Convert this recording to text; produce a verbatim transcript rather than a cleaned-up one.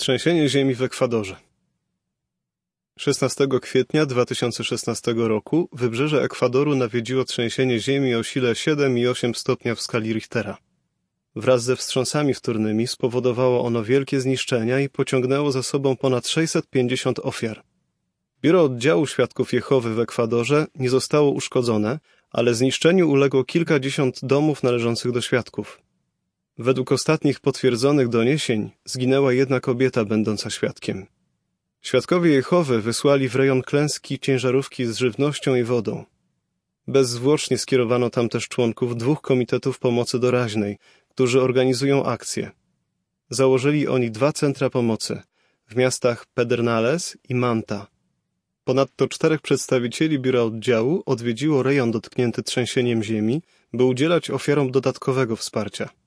Trzęsienie ziemi w Ekwadorze. szesnastego kwietnia dwa tysiące szesnastego roku wybrzeże Ekwadoru nawiedziło trzęsienie ziemi o sile siedem i osiem stopnia w skali Richtera. Wraz ze wstrząsami wtórnymi spowodowało ono wielkie zniszczenia i pociągnęło za sobą ponad sześćset pięćdziesiąt ofiar. Biuro Oddziału Świadków Jehowy w Ekwadorze nie zostało uszkodzone, ale zniszczeniu uległo kilkadziesiąt domów należących do świadków. Według ostatnich potwierdzonych doniesień zginęła jedna kobieta będąca świadkiem. Świadkowie Jehowy wysłali w rejon klęski ciężarówki z żywnością i wodą. Bezzwłocznie skierowano tam też członków dwóch komitetów pomocy doraźnej, którzy organizują akcje. Założyli oni dwa centra pomocy w miastach Pedernales i Manta. Ponadto czterech przedstawicieli biura oddziału odwiedziło rejon dotknięty trzęsieniem ziemi, by udzielać ofiarom dodatkowego wsparcia.